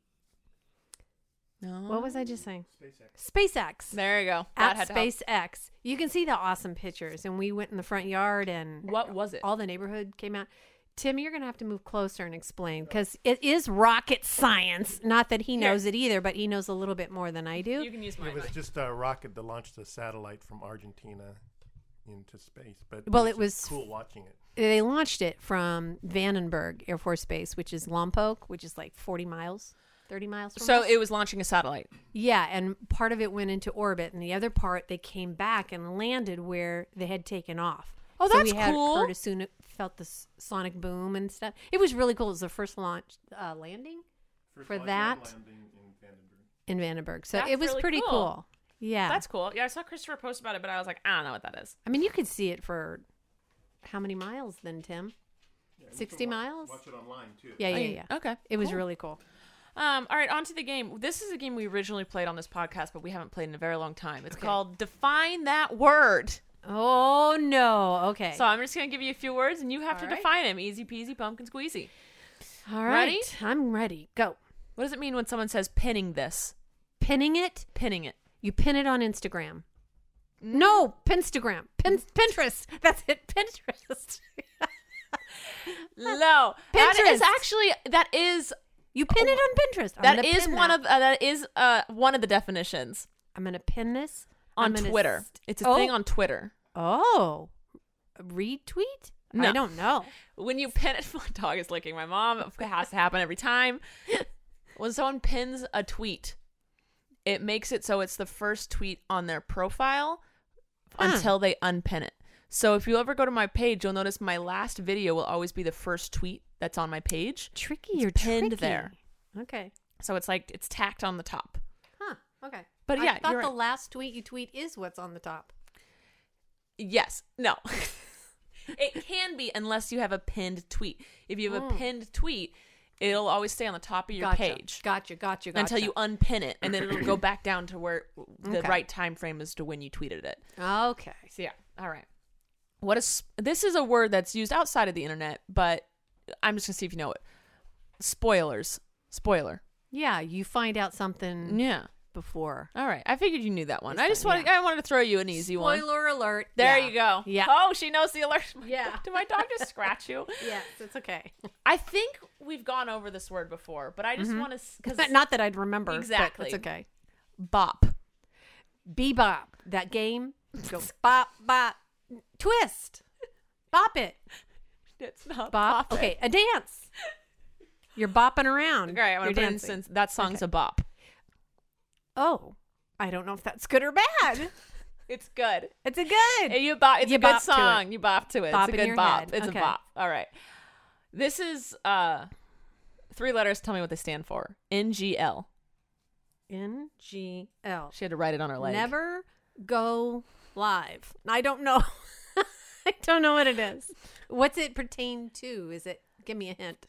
No. What was I just saying? SpaceX. There you go. At SpaceX. You can see the awesome pictures. And we went in the front yard and. What was it? All the neighborhood came out. Tim, you're going to have to move closer and explain because it is rocket science. Not that he knows it either, but he knows a little bit more than I do. You can use mine. It was just a rocket that launched a satellite from Argentina into space. But it was cool watching it. They launched it from Vandenberg Air Force Base, which is Lompoc, which is like 40 miles, 30 miles from us. It was launching a satellite. Yeah, and part of it went into orbit, and the other part, they came back and landed where they had taken off. Oh, that's cool. Heard as soon as felt the sonic boom and stuff. It was really cool. It was the first launch landing for that in Vandenberg. So it was really pretty cool. Yeah. That's cool. Yeah, I saw Christopher post about it, but I was like, I don't know what that is. I mean, you could see it for how many miles then, Tim? Yeah, 60 miles? Watch it online, too. Yeah. Okay. It was really cool. All right, on to the game. This is a game we originally played on this podcast, but we haven't played in a very long time. It's called Define That Word. Oh, no. Okay. So I'm just going to give you a few words, and you have to All right. define them. Easy peasy, pumpkin squeezy. All right. Ready? I'm ready. Go. What does it mean when someone says pinning this? Pinning it? Pinning it. You pin it on Instagram. No, Pinstagram. Pinterest. That's it. Pinterest. No. Pinterest. That is You pin it on Pinterest. I'm gonna pin that is one of the definitions I'm going to pin this on Twitter. It's a thing on Twitter. Oh. Retweet? No. I don't know. When you pin it, my dog is licking my mom. It has to happen every time. When someone pins a tweet, it makes it so it's the first tweet on their profile until they unpin it. So if you ever go to my page, you'll notice my last video will always be the first tweet that's on my page. Tricky. It's You're pinned tricky. there. Okay. So it's like it's tacked on the top. Huh. Okay. But yeah, I thought you're the right. last tweet you tweet is what's on the top. Yes. No. It can be unless you have a pinned tweet. If you have a pinned tweet, it'll always stay on the top of your page. Gotcha. Until you unpin it, and then it'll go back down to where the Okay. right time frame is to when you tweeted it. Okay. So yeah, all right. This is a word that's used outside of the internet, but I'm just gonna see if you know it. Spoilers. Spoiler. Yeah, you find out something Yeah. before. All right. I figured you knew that one. This I just one, wanted I wanted to throw you an easy one. Spoiler alert. There Yeah. you go. Yeah. Oh, she knows the alert. Yeah. Did my dog just scratch you? Yes, it's okay. I think we've gone over this word before, but I just want to because Not that I'd remember. Exactly. But it's okay. bop. Bebop. That game. Go bop, bop, twist. Bop it. It's not Bop. bop it. Okay, a dance. You're bopping around. Okay, I'm gonna You're put in dancing. since that song's a bop. Oh, I don't know if that's good or bad. It's good. It's a good. And you bop. It's You a good bop to it. song. You bop to it. Bop it's in a good your bop. head. It's Okay. a bop. All right. This is 3 letters. Tell me what they stand for. NGL. NGL. She had to write it on her leg. Never go live. I don't know. I don't know what it is. What's it pertain to? Is it? Give me a hint.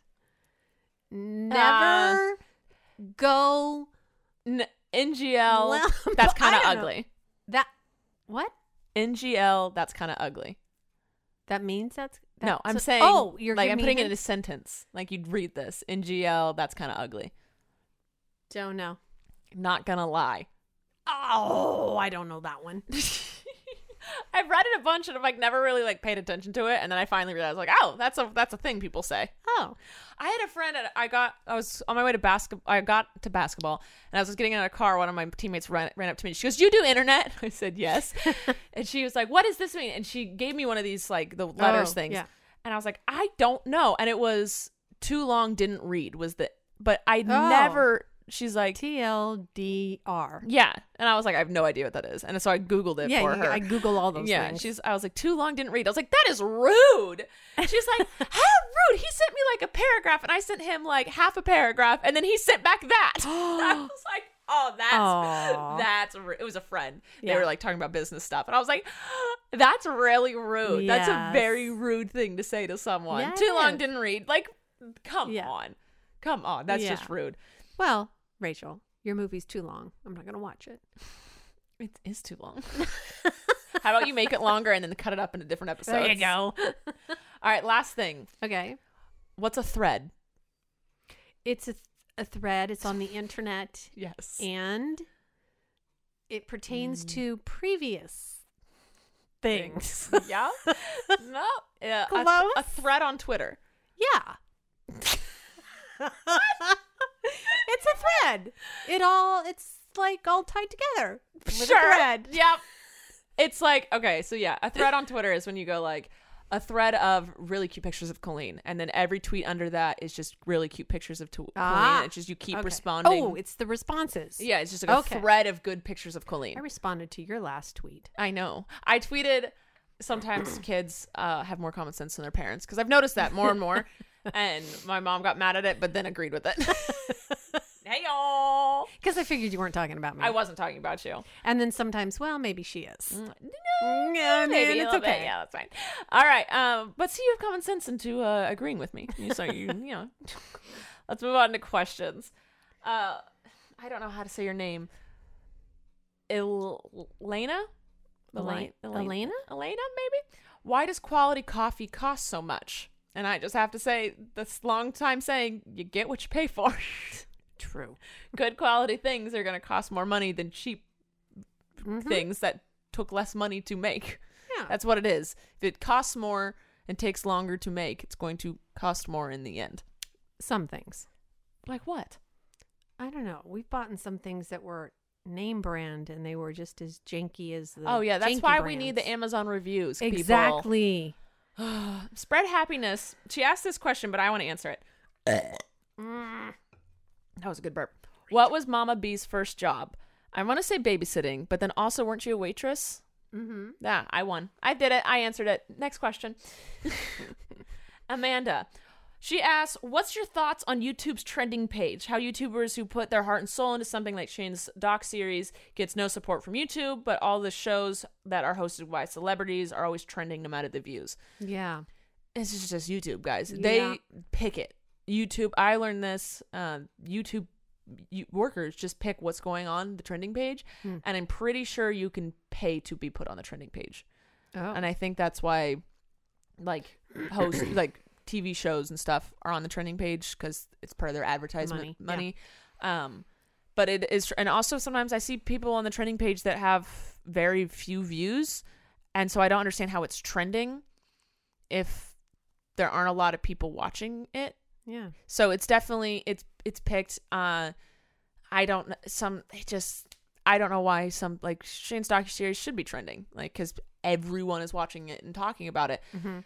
Never go. NGL. Well, that's kind I of don't know. ugly. That what? NGL. That's kind of ugly. That means that's No, I'm saying. Oh, you're like I'm giving putting me it in a sentence. Like you'd read this. NGL. That's kind of ugly. Don't know. Not gonna lie. Oh, I don't know that one. I've read it a bunch and I've like never really like paid attention to it, and then I finally realized like, oh, that's a thing people say. Oh, I had a friend I was on my way to basketball. I got to basketball and I was getting in a car. One of my teammates ran up to me. She goes, "You do internet?" I said, "Yes." And she was like, "What does this mean?" And she gave me one of these like the letters things. Yeah. And I was like, "I don't know." And it was too long, didn't read was the, but I Oh. never, she's like, TLDR. yeah. And I was like, I have no idea what that is. And so I Googled it for her. I Google all those Yeah, things. I was like, too long, didn't read. I was like, that is rude. She's like, how rude? He sent me like a paragraph, and I sent him like half a paragraph, and then he sent back that. I was like, oh, that's it was a friend. They Yeah. were like talking about business stuff, and I was like, that's really rude. That's a Yes. very rude thing to say to someone. Yeah, it Too long, is. didn't read. Like, come Yeah. on, that's Yeah. just rude. Well, Rachel, your movie's too long. I'm not going to watch it. It is too long. How about you make it longer and then cut it up into different episodes? There you go. All right, last thing. Okay. What's a thread? It's a thread. It's on the internet. Yes. And it pertains to previous things. Yeah? No. Yeah. Close. A thread on Twitter. Yeah. It's a thread. It's like all tied together with a thread. Yep. It's like, okay, so yeah, a thread on Twitter is when you go like a thread of really cute pictures of Colleen, and then every tweet under that is just really cute pictures of Colleen. It's just you keep Okay. responding. Oh, it's the responses. Yeah, it's just like Okay. a thread of good pictures of Colleen. I responded to your last tweet. I know. I tweeted sometimes kids have more common sense than their parents, because I've noticed that more and more. And my mom got mad at it, but then agreed with it. Hey, y'all. Because I figured you weren't talking about me. I wasn't talking about you. And then sometimes, well, maybe she is. Yeah, maybe a it's little bit. okay. Yeah, that's fine. All right. But see, you have common sense into agreeing with me. So you know. Let's move on to questions. I don't know how to say your name. Elena? Elena? Elena, maybe? Why does quality coffee cost so much? And I just have to say, this long time saying, you get what you pay for. True. Good quality things are going to cost more money than cheap things that took less money to make. Yeah. That's what it is. If it costs more and takes longer to make, it's going to cost more in the end. Some things. Like what? I don't know. We've bought in some things that were name brand and they were just as janky as the Oh, yeah. That's janky why brands. we need the Amazon reviews. People. Exactly. Spread happiness. She asked this question, but I want to answer it. That was a good burp. What was Mama B's first job? I want to say babysitting, but then also weren't you a waitress? Mm-hmm. Yeah, I won. I did it. I answered it. Next question. Amanda. She asks, what's your thoughts on YouTube's trending page? How YouTubers who put their heart and soul into something like Shane's doc series gets no support from YouTube, but all the shows that are hosted by celebrities are always trending no matter the views. Yeah. It's just YouTube, guys. Yeah. They pick it. YouTube, I learned this, YouTube workers just pick what's going on the trending page, and I'm pretty sure you can pay to be put on the trending page. Oh. And I think that's why, like, hosts, like, TV shows and stuff are on the trending page because it's part of their advertisement money. But it is, and also sometimes I see people on the trending page that have very few views, and so I don't understand how it's trending if there aren't a lot of people watching it. Yeah. So it's definitely it's picked. I don't know why some like Shane's docuseries should be trending, like because everyone is watching it and talking about it. Mm-hmm.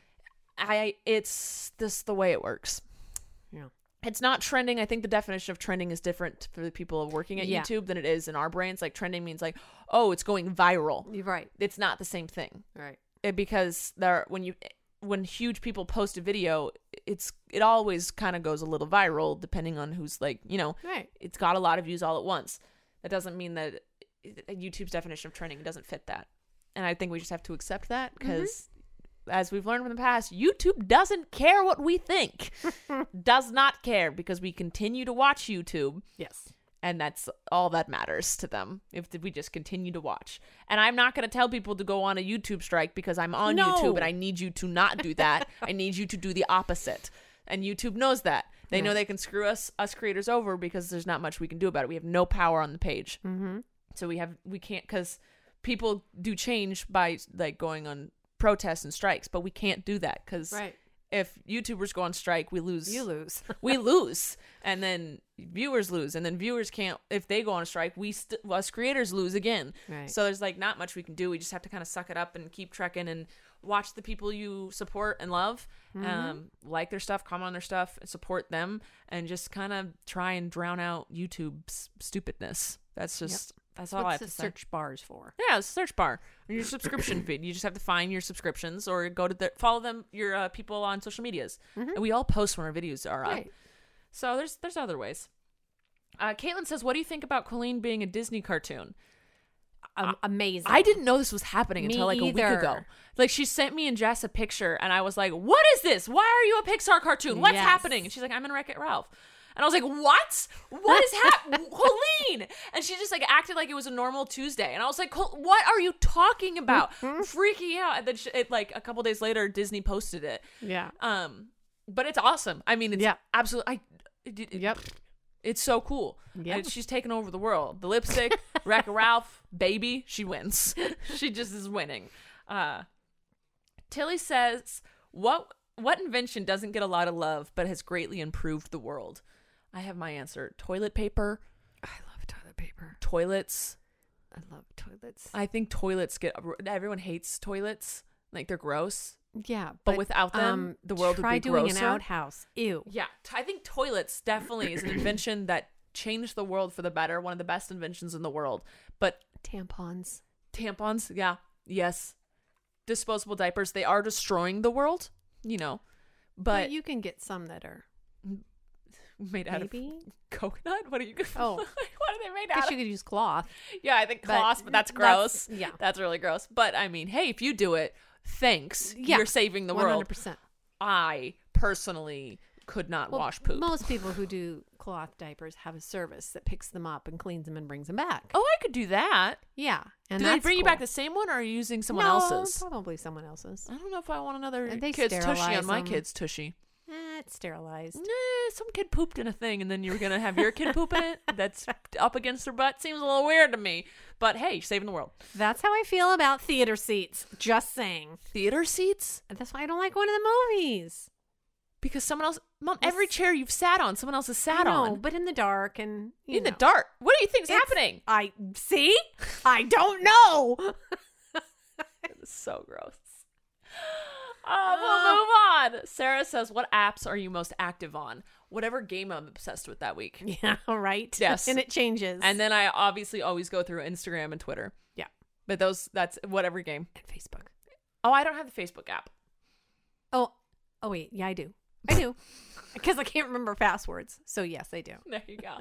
It's this the way it works. Yeah. It's not trending. I think the definition of trending is different for the people working at YouTube than it is in our brains. Like trending means like, oh, it's going viral. You're right. It's not the same thing. Right. Because when huge people post a video, it always kind of goes a little viral depending on who's like, right. It's got a lot of views all at once. That doesn't mean that YouTube's definition of trending doesn't fit that. And I think we just have to accept that because as we've learned from the past, YouTube doesn't care what we think. Does not care because we continue to watch YouTube. Yes. And that's all that matters to them if we just continue to watch. And I'm not going to tell people to go on a YouTube strike because I'm on YouTube and I need you to not do that. I need you to do the opposite. And YouTube knows that. They know they can screw us creators over because there's not much we can do about it. We have no power on the page. Mm-hmm. So we can't, because people do change by like going on protests and strikes, but we can't do that because if YouTubers go on strike, we lose. You lose. We lose. And then viewers lose. And then viewers can't, if they go on a strike, us creators lose again. Right. So there's like not much we can do. We just have to kind of suck it up and keep trekking and watch the people you support and love, like their stuff, comment on their stuff, support them, and just kind of try and drown out YouTube's stupidness. That's just, that's all I have to say. Search bars for? Yeah, search bar. Your subscription feed. You just have to find your subscriptions or go to follow them, your people on social medias. And we all post when our videos are up. Right. So there's other ways. Caitlin says, what do you think about Colleen being a Disney cartoon? Amazing. I didn't know this was happening until like a week either. ago. Like she sent me and Jess a picture and I was like, what is this? Why are you a Pixar cartoon? What's happening? And she's like, I'm in Wreck-It Ralph. And I was like, what? What is happening? Colleen! And she just like acted like it was a normal Tuesday. And I was like, what are you talking about? Freaking out. And then like a couple days later, Disney posted it. Yeah. But it's awesome. I mean, it's absolutely, it's so cool. Yep. She's taken over the world. The lipstick, Wreck-It Ralph, baby, she wins. She just is winning. Tilly says, what invention doesn't get a lot of love but has greatly improved the world? I have my answer. Toilet paper. I love toilet paper. Toilets. I love toilets. I think toilets everyone hates toilets. Like they're gross. Yeah. But without them, the world would be grosser. Try doing an outhouse. Ew. Yeah. I think toilets definitely is an invention that changed the world for the better. One of the best inventions in the world. But tampons. Yeah. Yes. Disposable diapers. They are destroying the world, But you can get some that are made out of coconut. What are you gonna? Oh, what are they made I out guess of? you could use cloth. Yeah, I think cloth, but that's gross. Yeah, that's really gross. But I mean, hey, if you do it, thanks. You're saving the world. 100%. I personally could not wash poop. Most people who do cloth diapers have a service that picks them up and cleans them and brings them back. Oh, I could do that. Yeah. And Do they bring you back the same one, or are you using someone else's? Probably someone else's. I don't know if I want another And they kid's tushy sterilize on my them. kid's tushy. It's sterilized. Nah, some kid pooped in a thing, and then you were going to have your kid poop in it? That's up against their butt? Seems a little weird to me. But hey, you're saving the world. That's how I feel about theater seats. Just saying. Theater seats? That's why I don't like going to the movies. Because someone else... Mom, every chair you've sat on, someone else has sat I know, on. but in the dark and... In the dark? What do you think's happening? I don't know. It's so gross. We'll move on. Sarah says, what apps are you most active on? Whatever game I'm obsessed with that week. Yeah, right. Yes. And it changes. And then I obviously always go through Instagram and Twitter. Yeah. But that's whatever game. And Facebook. Oh, I don't have the Facebook app. Oh, wait. Yeah, I do. I do. Because I can't remember passwords. So yes, I do. There you go.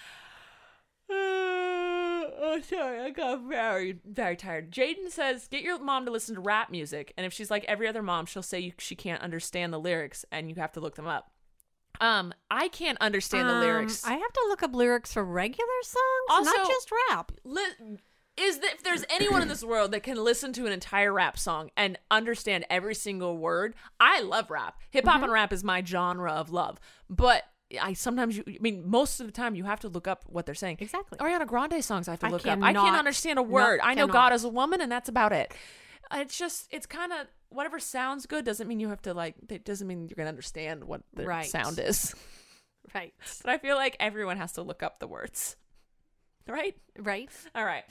Oh, sorry. I got very, very tired. Jaden says, get your mom to listen to rap music. And if she's like every other mom, she'll say she can't understand the lyrics and you have to look them up. I can't understand the lyrics. I have to look up lyrics for regular songs, Also, not just rap. If there's anyone in this world that can listen to an entire rap song and understand every single word, I love rap. Hip hop and rap is my genre of love. But most of the time you have to look up what they're saying. Exactly. Ariana Grande songs I have to look up. cannot- I can't understand a word. no, I know cannot. God is a woman and that's about it. It's kind of whatever sounds good doesn't mean you have to it doesn't mean you're going to understand what the Right. sound is. Right. But I feel like everyone has to look up the words. Right? Right. All right.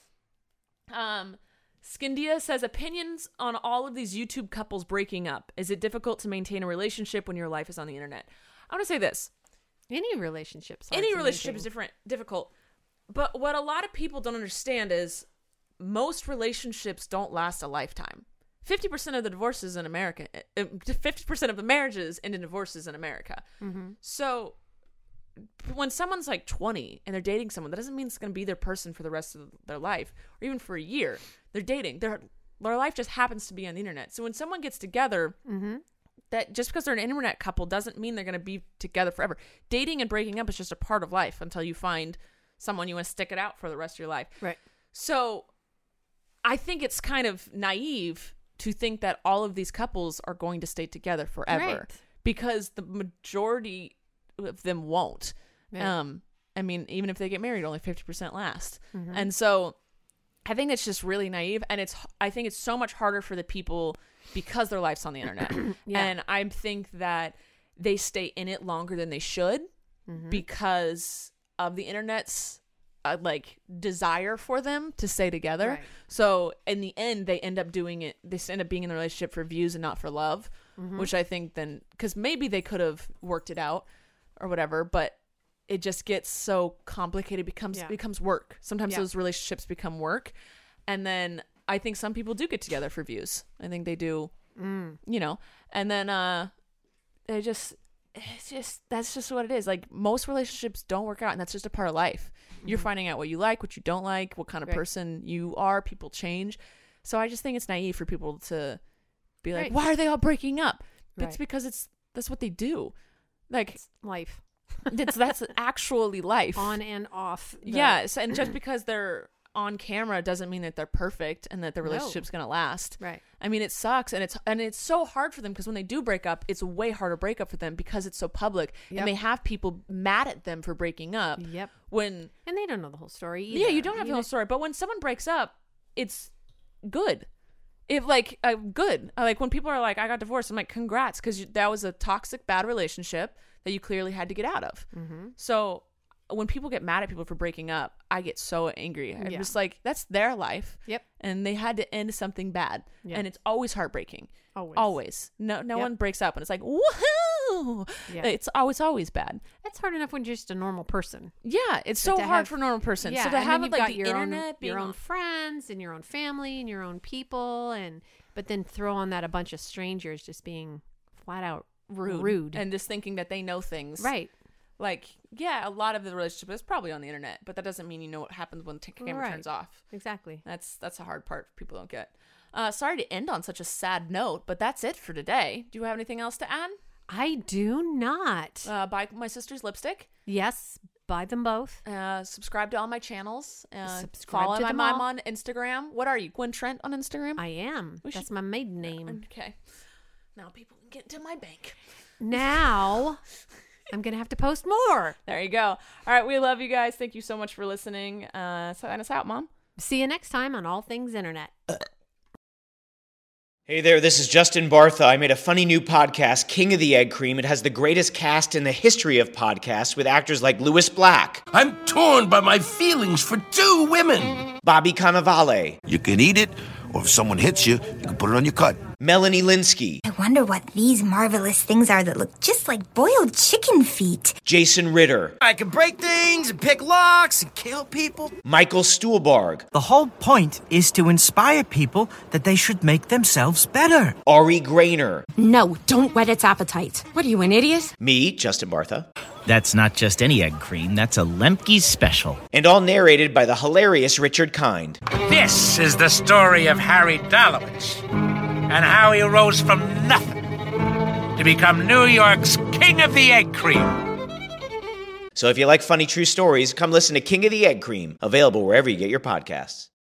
Skindia says, opinions on all of these YouTube couples breaking up. Is it difficult to maintain a relationship when your life is on the internet? I want to say this. Any relationship Is difficult. But what a lot of people don't understand is most relationships don't last a lifetime. 50% of the divorces in America, 50% of the marriages end in divorces in America. Mm-hmm. So when someone's like 20 and they're dating someone, that doesn't mean it's going to be their person for the rest of their life or even for a year. They're dating. Their life just happens to be on the internet. So when someone gets together, that just because they're an internet couple doesn't mean they're going to be together forever. Dating and breaking up is just a part of life until you find someone you want to stick it out for the rest of your life. Right. So I think it's kind of naive to think that all of these couples are going to stay together forever, Right. because the majority of them won't. Right. Even if they get married, only 50% last. Mm-hmm. And so I think it's just really naive. And I think it's so much harder for the people because their life's on the internet. Yeah. And I think that they stay in it longer than they should because of the internet's desire for them to stay together. Right. So in the end, they end up doing it. They end up being in the relationship for views and not for love, which I think then, because maybe they could have worked it out or whatever, but it just gets so complicated. It becomes work. Sometimes those relationships become work. And then I think some people do get together for views. I think they do, and then that's just what it is. Like, most relationships don't work out, and that's just a part of life. You're finding out what you like, what you don't like, what kind of person you are. People change. So I just think it's naive for people to be like, why are they all breaking up? It's because that's what they do. Like, It's life. that's actually life. On and off. Yes. And just because they're on camera doesn't mean that they're perfect and that the relationship's going to last. Right. I mean, it sucks, and it's so hard for them, because when they do break up, it's a way harder breakup for them because it's so public, and they have people mad at them for breaking up. Yep. And they don't know the whole story either. Yeah, you don't have the whole story. But when someone breaks up, it's good. Good. Like, when people are like, I got divorced, I'm like, congrats, because that was a toxic, bad relationship that you clearly had to get out of. So when people get mad at people for breaking up, I get so angry. I'm just like, that's their life. Yep. And they had to end something bad. Yep. And it's always heartbreaking. Always. No one breaks up and it's like, woohoo! Yeah. It's always bad. That's hard enough when you're just a normal person. Yeah, it's so hard for a normal person. Yeah, so to and have then it you've like got the your internet own, being your own friends and your own family and your own people, but then throw on that a bunch of strangers just being flat out rude and just thinking that they know things. Right. Like, yeah, a lot of the relationship is probably on the internet, but that doesn't mean you know what happens when the camera turns off. Exactly. That's a hard part people don't get. Sorry to end on such a sad note, but that's it for today. Do you have anything else to add? I do not. Buy my sister's lipstick. Yes, buy them both. Subscribe to all my channels. Subscribe follow to my them mom all. on Instagram. What are you, Gwen Trent on Instagram? I am. That's my maiden name. Okay. Now people can get into my bank. Now I'm going to have to post more. There you go. All right. We love you guys. Thank you so much for listening. Sign us out, Mom. See you next time on All Things Internet. Hey there, this is Justin Bartha. I made a funny new podcast, King of the Egg Cream. It has the greatest cast in the history of podcasts with actors like Louis Black. I'm torn by my feelings for two women. Bobby Cannavale. You can eat it, or if someone hits you, you can put it on your cut. Melanie Linsky. I wonder what these marvelous things are that look just like boiled chicken feet. Jason Ritter. I can break things and pick locks and kill people. Michael Stuhlbarg. The whole point is to inspire people that they should make themselves better. Ari Grainer. No, don't whet its appetite. What are you, an idiot? Me, Justin Bartha. That's not just any egg cream, that's a Lemke's special. And all narrated by the hilarious Richard Kind. This is the story of Harry Dalowitz and how he rose from nothing to become New York's King of the Egg Cream. So if you like funny true stories, come listen to King of the Egg Cream, available wherever you get your podcasts.